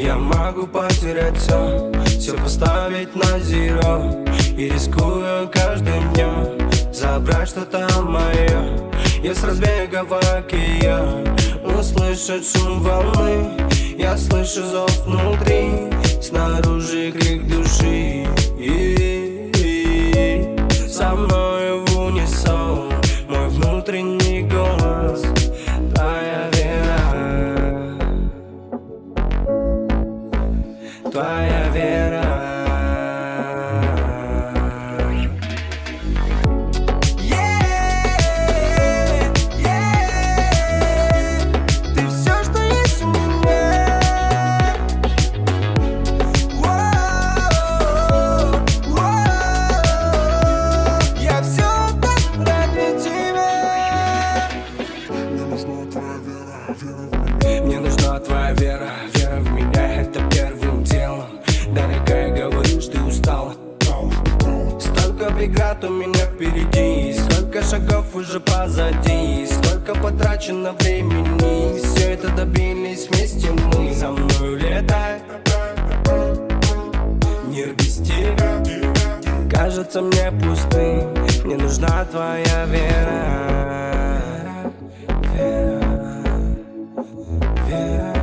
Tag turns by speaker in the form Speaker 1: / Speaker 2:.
Speaker 1: Я могу потерять все поставить на зеро. И рискую каждым днем забрать что-то мое. Я с разбега в океан услышать шум волны. Я слышу зов внутри, снаружи крик души. Со мною в унисон мой внутренний голос. Твоя вера, твоя вера. Мне нужна твоя вера, вера в меня, это первым делом. Дорогая, говоришь, ты устала. Столько преград у меня впереди, сколько шагов уже позади, сколько потрачено времени. Все это добились вместе мы. За мною летай, мир без тебя кажется мне пустым. Мне нужна твоя вера, вера, вера.